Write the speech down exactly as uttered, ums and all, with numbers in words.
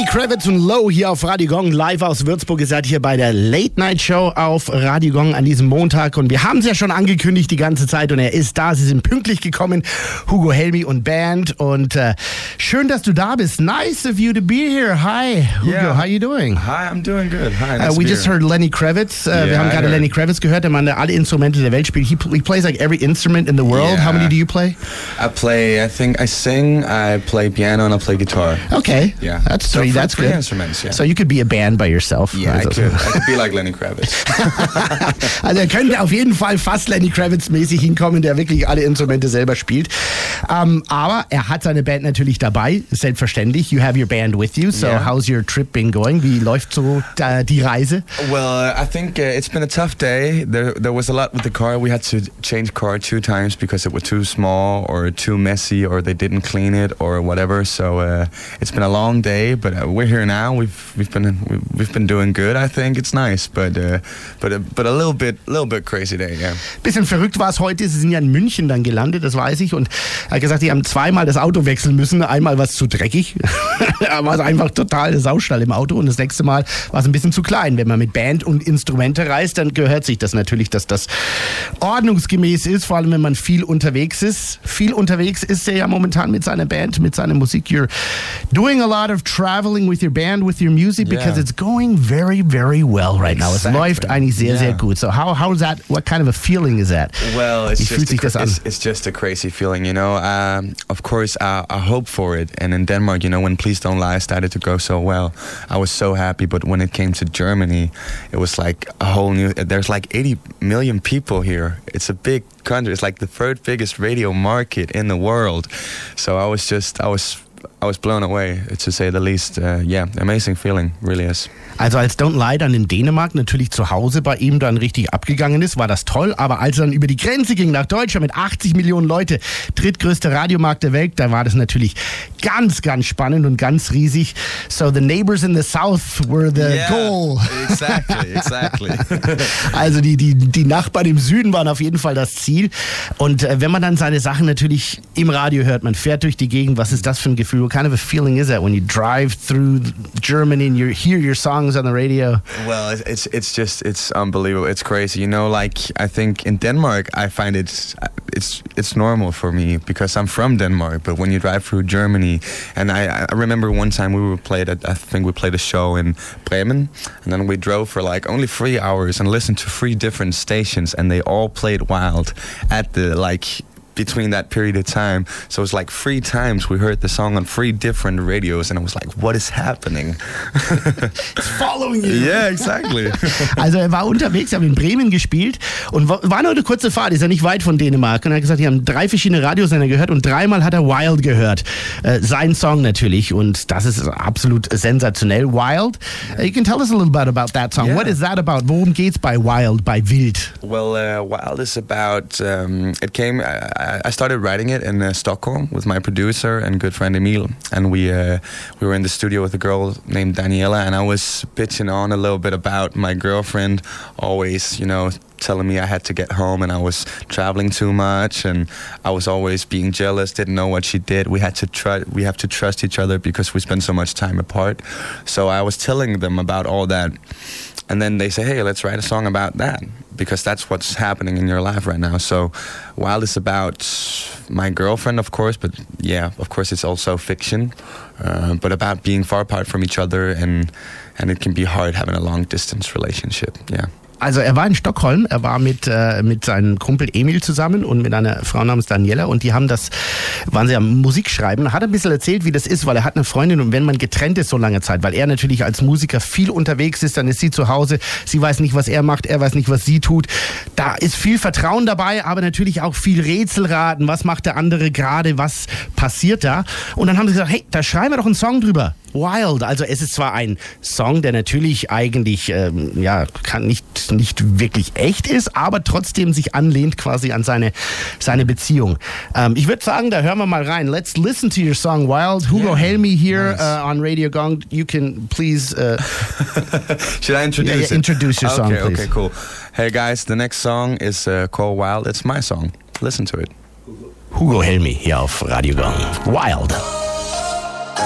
Kravitz und Low hier auf Radio Gong, live aus Würzburg. Ihr seid hier bei der Late Night Show auf Radio Gong an diesem Montag. Und wir haben es ja schon angekündigt die ganze Zeit und er ist da. Sie sind pünktlich gekommen, Hugo Helmy und Band. Und äh, schön, dass du da bist. Nice of you to be here. Hi, Hugo. Yeah. How you doing? Hi, I'm doing good. Hi, nice Uh, we to be just here. heard Lenny Kravitz. Uh, Yeah, wir haben I gerade heard. Lenny Kravitz gehört, der Mann, der alle Instrumente der Welt spielt. He, he plays like every instrument in the world. Yeah. How many do you play? I play, I think I sing, I play piano, and I play guitar. Okay. Yeah. That's So three. three- That's three good. instruments, yeah. So you could be a band by yourself. Yeah, I Also- could. I could be like Lenny Kravitz. Also er könnte auf jeden Fall fast Lenny Kravitz-mäßig hinkommen, der wirklich alle Instrumente selber spielt. Um, aber er hat seine Band natürlich dabei, selbstverständlich. You have your band with you. So Yeah. how's your trip been going? Wie läuft so äh, die Reise? Well, uh, I think uh, it's been a tough day. There, there was a lot with the car. We had to change car two times because it was too small or too messy, or they didn't clean it or whatever. So uh, it's been a long day, but uh, we're here now. We've we've been we've, we've been doing good. I think it's nice, but uh, but uh, but a little bit little bit crazy day. Yeah. Bisschen verrückt war es heute. Sie sind ja in München dann gelandet, das weiß ich. Und er hat gesagt, sie haben zweimal das Auto wechseln müssen. Einmal war es zu dreckig. Da war es einfach total der Saustall im Auto. Und das nächste Mal war es ein bisschen zu klein. Wenn man mit Band und Instrumente reist, dann gehört sich das natürlich, dass das ordnungsgemäß ist. Vor allem, wenn man viel unterwegs ist. Viel unterwegs ist er ja momentan mit seiner Band, mit seiner Musik. You're doing a lot of traveling with your band, with your music, Yeah. because it's going very, very well right now. Es Exactly. läuft eigentlich sehr, sehr Yeah. gut. So how how is that? What kind of a feeling is that? Well, it's Wie just fühlt a, sich das cra- an? it's, it's just a crazy feeling, you know. Um, of course, I, I hope for it. And in Denmark, you know, when Please Don't Lie started to go so well, I was so happy. But when it came to Germany, it was like a whole new. There's like eighty million people here. It's a big country. It's like the third biggest radio market in the world. So I was just, I was. I was blown away, to say the least. Uh, yeah, amazing feeling, really is. Also als Don't Lie dann in Dänemark natürlich zu Hause bei ihm dann richtig abgegangen ist, war das toll. Aber als er dann über die Grenze ging nach Deutschland mit achtzig Millionen Leute, drittgrößter Radiomarkt der Welt, da war das natürlich ganz, ganz spannend und ganz riesig. So the neighbors in the south were the Yeah, goal. Exactly, exactly. Also die, die, die Nachbarn im Süden waren auf jeden Fall das Ziel. Und äh, wenn man dann seine Sachen natürlich im Radio hört, man fährt durch die Gegend, was ist das für ein Gefühl? What kind of a feeling is that when you drive through Germany and you hear your songs on the radio? Well, it's- it's it's just it's unbelievable. It's crazy, you know. Like I think in Denmark, I find it it's it's normal for me because I'm from Denmark. But when you drive through Germany, and I, I remember one time we were played at I think we played a show in Bremen, and then we drove for like only three hours and listened to three different stations, and they all played Wild at the like. Between that period of time, so it was like three times we heard the song on three different radios, and I was like, "What is happening?" It's following you. Yeah, exactly. Also er war unterwegs, haben in Bremen gespielt und war war nur eine kurze Fahrt, ist ja nicht weit von Dänemark. Und er hat gesagt, die haben drei verschiedene Radiosender gehört und dreimal hat er Wild gehört. Äh, sein Song natürlich und das ist absolut sensationell. Wild, uh, you can tell us a little bit about that song. Yeah. What is that about? Worum geht's bei Wild, bei Wild? Well, uh, Wild is about. Um, it came. I, I started writing it in uh, Stockholm with my producer and good friend Emil, and we uh, we were in the studio with a girl named Daniela, and I was pitching on a little bit about my girlfriend, always, you know, telling me I had to get home and I was traveling too much, and I was always being jealous, didn't know what she did. We had to try. We have to trust each other because we spend so much time apart. So I was telling them about all that. And then they say, hey, let's write a song about that, because that's what's happening in your life right now. So Wild is about my girlfriend, of course, but yeah, of course it's also fiction, uh, but about being far apart from each other, and and it can be hard having a long distance relationship, yeah. Also er war in Stockholm, er war mit äh, mit seinem Kumpel Emil zusammen und mit einer Frau namens Daniela und die haben das, waren sie am Musikschreiben, hat ein bisschen erzählt, wie das ist, weil er hat eine Freundin und wenn man getrennt ist so lange Zeit, weil er natürlich als Musiker viel unterwegs ist, dann ist sie zu Hause, sie weiß nicht, was er macht, er weiß nicht, was sie tut, da ist viel Vertrauen dabei, aber natürlich auch viel Rätselraten, was macht der andere gerade, was passiert da und dann haben sie gesagt, hey, da schreiben wir doch einen Song drüber. Wild, also es ist zwar ein Song, der natürlich eigentlich ähm, ja kann nicht nicht wirklich echt ist, aber trotzdem sich anlehnt quasi an seine seine Beziehung. Ähm, ich würde sagen, da hören wir mal rein. Let's listen to your song Wild. Hugo Yeah, Helmy here nice. uh, on Radio Gong. You can please uh, Should I introduce yeah, yeah, it? introduce your song, okay, please. Okay, cool. Hey guys, the next song is uh, called Wild. It's my song. Listen to it. Hugo Helmy hier auf Radio Gong. Wild.